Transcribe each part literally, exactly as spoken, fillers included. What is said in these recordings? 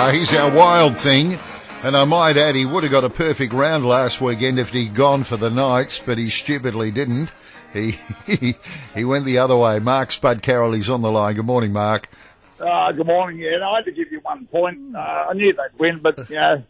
Uh, he's our wild thing. And I might add, he would have got a perfect round last weekend if he'd gone for the Knights, but he stupidly didn't. He he, he went the other way. Mark Spud Carroll, he's on the line. Good morning, Mark. Uh, good morning. Yeah, no, I had to give you one point. Uh, I knew they'd win, but, you know,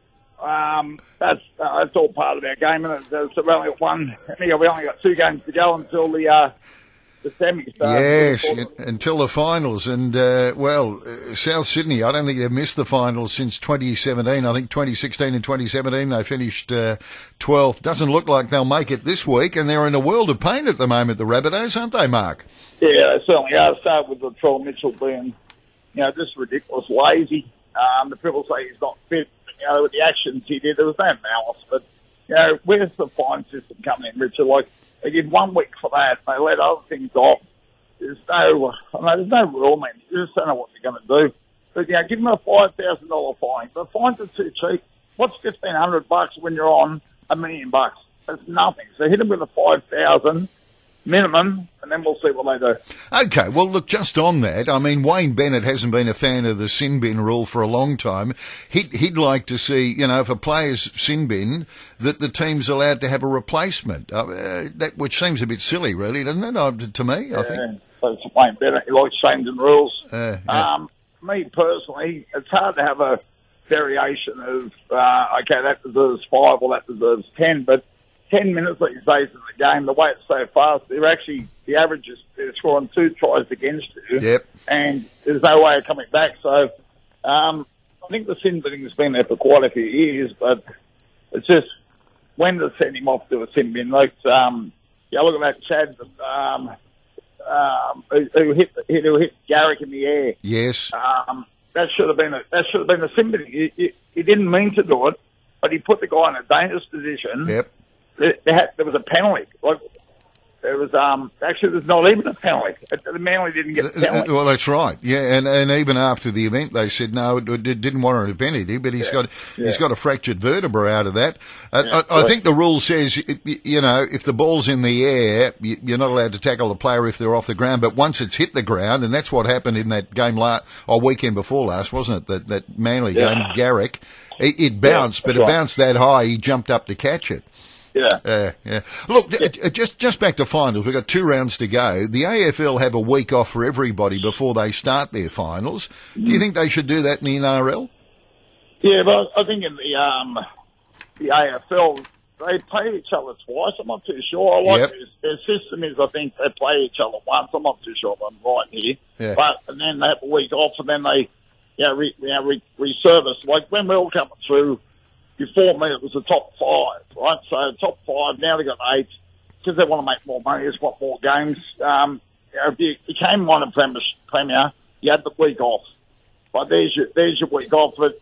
um, that's uh, that's all part of our game. And it's, it's only got one. We only got two games to go until the uh, the semis start. Yes, until the finals. And, uh, well, uh, South Sydney, I don't think they've missed the finals since twenty seventeen. I think twenty sixteen and twenty seventeen they finished uh, twelfth. Doesn't look like they'll make it this week, and they're in a world of pain at the moment, the Rabbitohs, aren't they, Mark? Yeah, they certainly are. Start with Latrell Mitchell being, you know, just ridiculous, lazy. Um, the people say he's not fit. You know, with the actions he did, there was no malice. But, you know, where's the fine system coming in, Richard? Like, they give one week for that. They let other things off. There's no, I know, there's no rule, man. You just don't know what they're going to do. But, you know, give them a five thousand dollars fine. The fines are too cheap. What's fifteen hundred bucks when you're on a million bucks? That's nothing. So hit them with a five thousand minimum, and then we'll see what they do. Okay, well, look, just on that, I mean, Wayne Bennett hasn't been a fan of the sin bin rule for a long time. He'd, he'd like to see, you know, if a player's sin bin, that the team's allowed to have a replacement, uh, that, which seems a bit silly, really, doesn't it, uh, to me, yeah, I think. So it's Wayne Bennett. He likes changing rules. Uh, yeah. Um, me, personally, it's hard to have a variation of, uh, okay, that deserves five or that deserves ten, but ten minutes these days in the game, the way it's so fast, they're actually, the average is they're scoring two tries against you. Yep. And there's no way of coming back. So um, I think the sin binning has been there for quite a few years, but it's just when to send him off to a sin bin. Like, um, yeah, look at that Chad um, um, who, who, hit, who hit Garrick in the air. Yes. Um, that should have been a, that should have been a sin binning. He, he, he didn't mean to do it, but he put the guy in a dangerous position. Yep. There, had, there was a penalty. Like, there was um actually there's not even a penalty. The Manly didn't get the penalty. Well, that's right. Yeah, and, and even after the event, they said no, it, it didn't warrant a penalty. But he's yeah. got yeah. he's got a fractured vertebra out of that. Uh, yeah, I, I think the rule says, you know, if the ball's in the air, you're not allowed to tackle the player if they're off the ground. But once it's hit the ground, and that's what happened in that game last or weekend before last, wasn't it? That that Manly yeah. game, Garrick, it, it bounced, yeah, but it right. bounced that high. He jumped up to catch it. Yeah. Uh, yeah. Look, yeah. Uh, just just back to finals. We've got two rounds to go. The A F L have a week off for everybody before they start their finals. Mm. Do you think they should do that in the N R L? Yeah, but I think in the um the A F L they play each other twice. I'm not too sure. I like yep. their, their system is I think they play each other once. I'm not too sure if I'm right here. Yeah. But and then they have a week off and then they you know, re, you know, re, reservice. Like when we're all coming through. Before me, it was the top five, right? So top five, now they've got eight because they want to make more money. They just want more games. Um, you know, if you became one of Premier, Premier, you had the week off. But there's your, there's your week off. But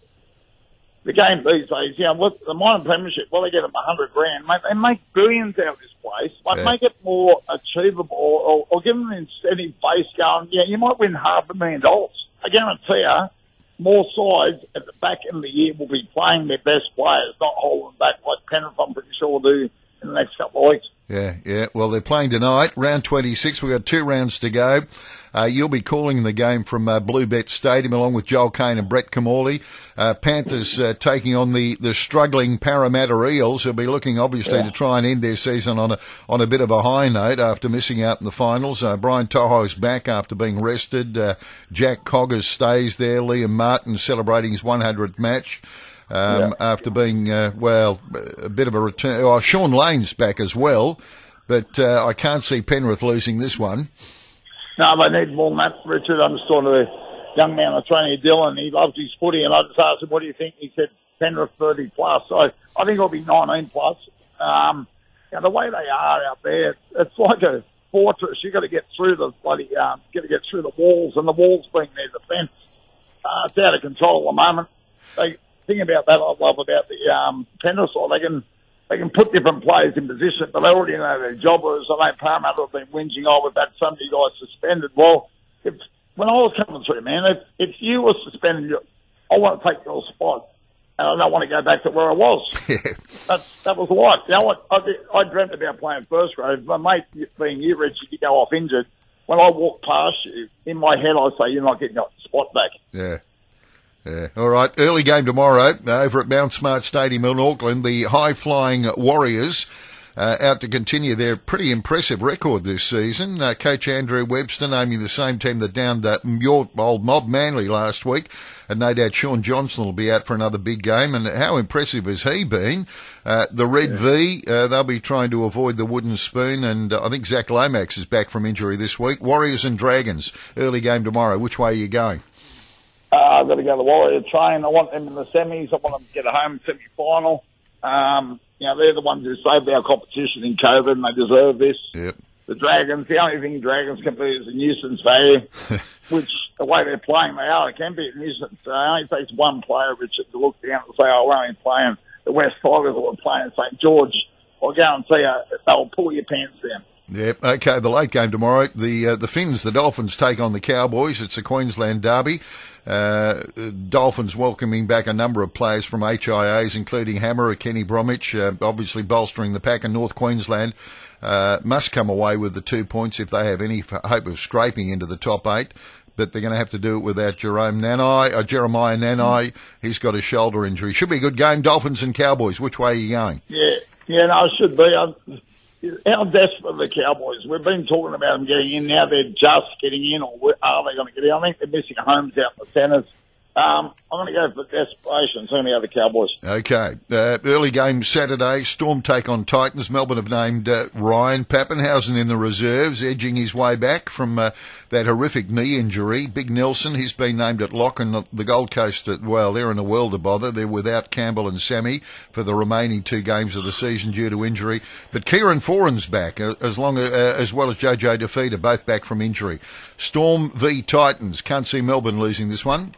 the game these days, you know, with the minor premiership, well, they get them a hundred grand. Mate, they make billions out of this place. Like, yeah. make it more achievable or, or give them an incentive base going, yeah, you might win half a million dollars. I guarantee you. More sides at the back end of the year will be playing their best players, not holding back like Penrith, I'm pretty sure, will do in the next couple of weeks. Yeah, yeah. Well, they're playing tonight, round twenty-six. We've got two rounds to go. Uh, you'll be calling the game from uh, Bluebet Stadium along with Joel Kane and Brett Camorley. Uh, Panthers uh, taking on the, the struggling Parramatta Eels, who'll be looking obviously yeah. to try and end their season on a on a bit of a high note after missing out in the finals. Uh, Brian Toho's back after being rested. Uh, Jack Coggers stays there. Liam Martin celebrating his one hundredth match. Um, yeah. After being, uh, well, a bit of a return. Oh, Sean Lane's back as well, but uh, I can't see Penrith losing this one. No, they need more than that, Richard. I'm just talking to a young man on the train here, Dylan. He loves his footy, and I just asked him, what do you think? He said Penrith thirty plus. So I think it'll be nineteen plus. Um, you know, the way they are out there, it's like a fortress. You've got to get through the bloody, um, got to get through the walls, and the walls being their defence. Uh, it's out of control at the moment. They, thing about that I love about the um, Penrith side, they can they can put different players in position, but they already know their job. Whereas I know Parramatta have been whinging, oh, we've had so many guys suspended. Well, if, when I was coming through, man, if, if you were suspended, I want to take your spot, and I don't want to go back to where I was. that, that was life. You know what? I, I dreamt about playing first grade. My mate, being you, Rich, you go off injured. When I walk past you, in my head, I say, you're not getting your spot back. Yeah. Yeah. All right. Early game tomorrow over at Mount Smart Stadium in Auckland. The high-flying Warriors uh, out to continue their pretty impressive record this season. Uh, Coach Andrew Webster naming the same team that downed uh, your old mob Manly last week. And no doubt Sean Johnson will be out for another big game. And how impressive has he been? Uh, the Red yeah. V, uh, they'll be trying to avoid the wooden spoon. And uh, I think Zach Lomax is back from injury this week. Warriors and Dragons, early game tomorrow. Which way are you going? Uh, I've got to go to the Warrior train. I want them in the semis. I want them to get a home semi-final. Um, you know, they're the ones who saved our competition in COVID, and they deserve this. Yep. The Dragons, the only thing Dragons can be is a nuisance value, which the way they're playing, they are. It can be a nuisance. Uh, it only takes one player, Richard, to look down and say, oh, we're only playing the West Tigers or we're playing Saint George. I'll guarantee you, they'll pull your pants down. Yep. Okay. The late game tomorrow. The uh, the Finns, the Dolphins, take on the Cowboys. It's a Queensland derby. Uh, Dolphins welcoming back a number of players from H I As, including Hammer, Kenny Bromwich, uh, obviously bolstering the pack. And North Queensland uh, must come away with the two points if they have any hope of scraping into the top eight. But they're going to have to do it without Jerome Nanai, uh, Jeremiah Nanai. He's got a shoulder injury. Should be a good game. Dolphins and Cowboys. Which way are you going? Yeah, yeah, no, it should be. I'm, How desperate are the Cowboys? We've been talking about them getting in. Now they're just getting in, or are they going to get in? I think they're missing Holmes out in the centres. Um, I'm going to go for desperation. It's only the Cowboys. Okay. Uh, early game Saturday. Storm take on Titans. Melbourne have named uh, Ryan Pappenhausen in the reserves, edging his way back from uh, that horrific knee injury. Big Nelson, he's been named at lock, and the Gold Coast, well, they're in a world of bother. They're without Campbell and Sammy for the remaining two games of the season due to injury. But Kieran Foran's back, uh, as long as, uh, as well as J J DeFeeta, both back from injury. Storm v Titans. Can't see Melbourne losing this one.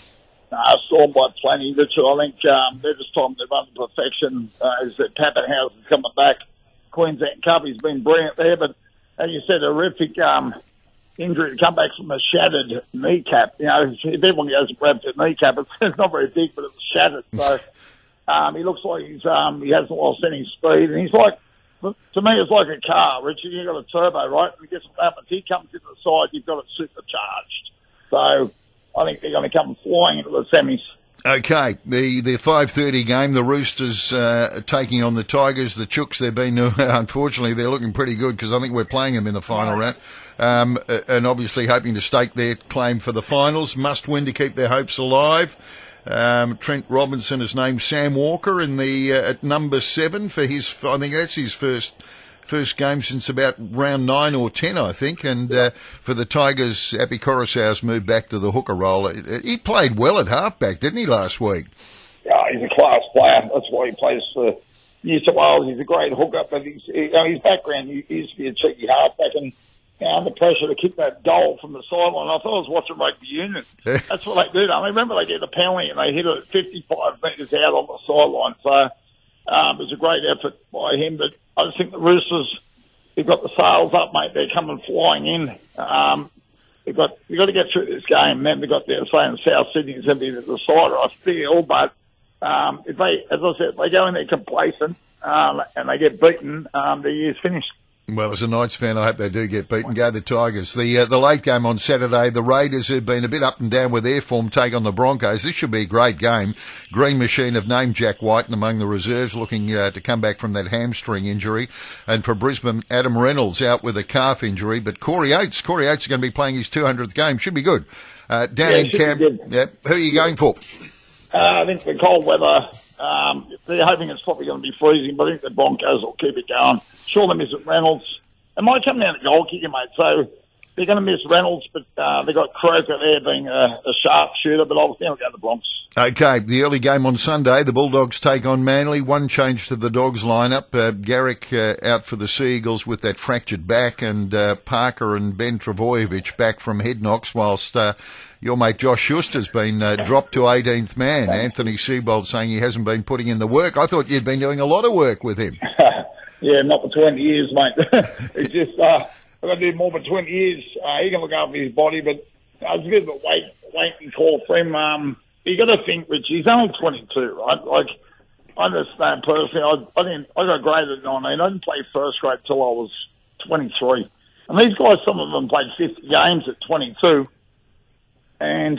Uh, Storm by plenty, Richard. I think um, they're just trying to run to perfection. Uh, is that Pappenhausen's coming back. Queensland Cup, he's been brilliant there, but as you said, a horrific um, injury to come back from a shattered kneecap. You know, if everyone goes and grabs a kneecap, it's, it's not very big, but it's shattered. So um, he looks like he's um, he hasn't lost any speed, and he's like, to me, it's like a car, Richard. You've got a turbo, right? And it gets what happens. He comes into the side, you've got it supercharged. So I think they're going to come flying into the semis. Okay, the the five thirty game, the Roosters uh, taking on the Tigers. The Chooks, they've been, uh, unfortunately, they're looking pretty good because I think we're playing them in the final round. Um, and obviously hoping to stake their claim for the finals. Must win to keep their hopes alive. Um, Trent Robinson has named Sam Walker in the uh, at number seven for his, I think that's his first... First game since about round nine or ten, I think. And uh, for the Tigers, Api Coruscant's moved back to the hooker role. He played well at halfback, didn't he, last week? Yeah, he's a class player. That's why he plays for New South Wales. He's a great hooker, but he's, you know, his background, he used to be a cheeky halfback. And you know, under pressure to kick that goal from the sideline, I thought I was watching rugby union. That's what they do. I mean, remember they get the penalty and they hit it fifty-five metres out on the sideline. So um, it was a great effort by him, but I just think the Roosters, they've got the sails up, mate. They're coming flying in. Um, they've got they've got to get through this game. Then they've got their saying South Sydney's going to be the decider, I feel. But um, if they, as I said, they go in there complacent um, and they get beaten, um, their year's finished. Well, as a Knights fan, I hope they do get beaten. Go the Tigers. The uh, the late game on Saturday, the Raiders, who've been a bit up and down with their form, take on the Broncos. This should be a great game. Green Machine have named Jack White among the reserves, looking uh, to come back from that hamstring injury. And for Brisbane, Adam Reynolds out with a calf injury. But Corey Oates, Corey Oates is going to be playing his two hundredth game. Should be good. Uh, down yeah, in camp, yeah, who are you going for? Uh, I think the cold weather, um, they're hoping it's probably going to be freezing, but I think the Broncos will keep it going. Sure, they miss it, Reynolds. It might come down to goal kicking, mate. So they're going to miss Reynolds, but uh, they've got Croker there being a, a sharp shooter, but I'll think I'll go to the Bronx. Okay, the early game on Sunday, the Bulldogs take on Manly. One change to the Dogs lineup. Uh, Garrick uh, out for the Sea Eagles with that fractured back, and uh, Parker and Ben Travojevic back from head knocks, whilst uh, your mate Josh Schuster's been uh, dropped to eighteenth man. Anthony Seibold saying he hasn't been putting in the work. I thought you'd been doing a lot of work with him. Yeah, not for twenty years, mate. It's just, uh, I've got to do more than twenty years. Uh, he can look after his body, but uh, it's a bit of a wait, waiting call for him. Um, you got to think, Rich, he's only twenty-two, right? Like, I understand personally, I, I didn't, I got graded at nineteen. I didn't play first grade till I was twenty-three. And these guys, some of them played fifty games at twenty-two. And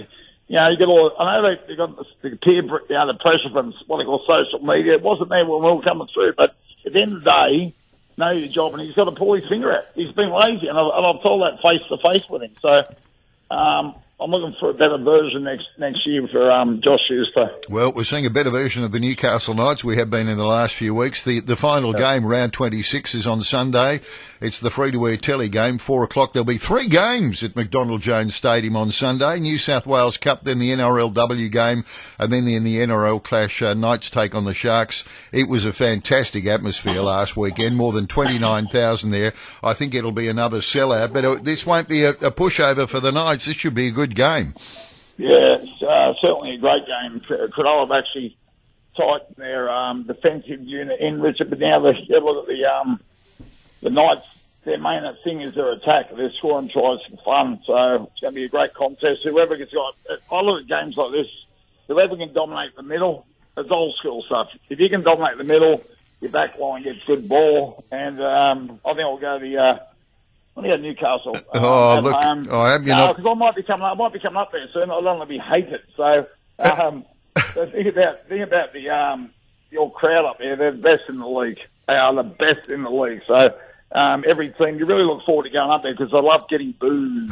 you know, you get all, I know they, they got the, the peer, you know, the pressure from what they call social media. It wasn't there when we were coming through, but at the end of the day, know your job, and he's got to pull his finger out. He's been lazy, and I've, and I've told that face to face with him. So, um, I'm looking for a better version next next year for um, Josh Schuster. Well, we're seeing a better version of the Newcastle Knights. We have been in the last few weeks. The the final yeah. game, round twenty-six, is on Sunday. It's the free-to-air telly game, four o'clock. There'll be three games at McDonald Jones Stadium on Sunday. New South Wales Cup, then the N R L W game, and then in the N R L clash, uh, Knights take on the Sharks. It was a fantastic atmosphere last weekend, more than twenty-nine thousand there. I think it'll be another sellout, but it, this won't be a, a pushover for the Knights. This should be a good game. Yeah, it's uh, certainly a great game. Cronulla have actually tightened their um, defensive unit in, Richard, but now they look at the um, the Knights. Their main thing is their attack. They're scoring tries for fun, so it's going to be a great contest. Whoever gets got, I look at games like this. Whoever can dominate the middle, it's old school stuff. If you can dominate the middle, your back line gets good ball, and um, I think I'll go the. Uh, I think Newcastle. Um, oh look, home. I hope you're no, not. Because I might be coming up. I might be coming up there soon. I don't want to be hated. So, um, so think about think about the um, your crowd up there. They're the best in the league. They are the best in the league. So. Um, every team, you really look forward to going up there because I love getting booed.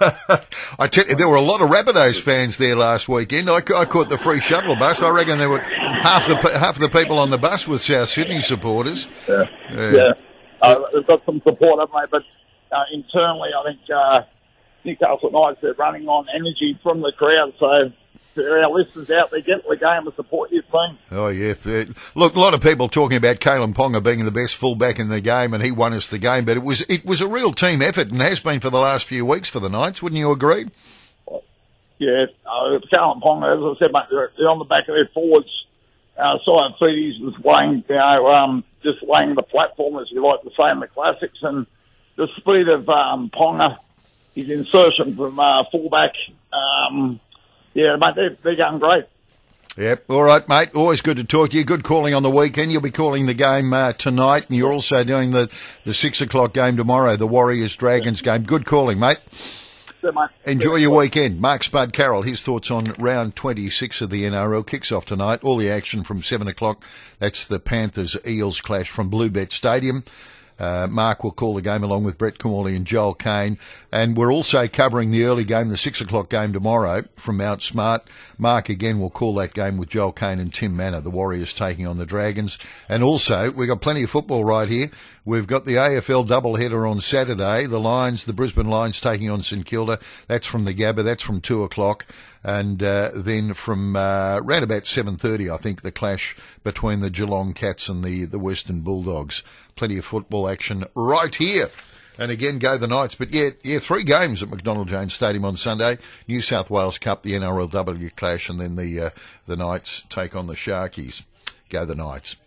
I tell you, there were a lot of Rabbitohs fans there last weekend. I, I caught the free shuttle bus. I reckon there were half the half the people on the bus were South Sydney supporters. Yeah, yeah. yeah. Uh, they've got some support, haven't they? But uh, internally, I think uh, Newcastle Knights are running on energy from the crowd. So. Our listeners out there, get the game and support your team. Oh, yeah. Look, a lot of people talking about Kalen Ponga being the best fullback in the game, and he won us the game, but it was it was a real team effort and has been for the last few weeks for the Knights. Wouldn't you agree? Yeah. Uh, Kalen Ponga, as I said, mate, they're, they're on the back of their forwards. Uh, Simon Feedy's was weighing, you know, um, just weighing the platform, as you like to say in the classics, and the speed of um, Ponga, his insertion from uh, fullback, um, yeah, mate, they're, they're going great. Yep. All right, mate. Always good to talk to you. Good calling on the weekend. You'll be calling the game uh, tonight, and you're also doing the, the six o'clock game tomorrow, the Warriors-Dragons game. Good calling, mate. Yeah, mate. Enjoy your weekend. Mark Spud Carroll, his thoughts on round twenty-six of the N R L kicks off tonight. All the action from seven o'clock. That's the Panthers-Eels clash from Bluebet Stadium. Uh, Mark will call the game along with Brett Camorley and Joel Kane. And we're also covering the early game, the six o'clock game tomorrow from Mount Smart. Mark again will call that game with Joel Kane and Tim Manor, the Warriors taking on the Dragons. And also, we've got plenty of football right here. We've got the A F L doubleheader on Saturday. The Lions, the Brisbane Lions taking on St Kilda. That's from the Gabba. That's from two o'clock. And uh, then from uh, round about seven thirty, I think, the clash between the Geelong Cats and the, the Western Bulldogs. Plenty of football action right here. And again, go the Knights. But yeah, yeah, three games at McDonald Jones Stadium on Sunday. New South Wales Cup, the N R L W clash, and then the uh, the Knights take on the Sharkies. Go the Knights.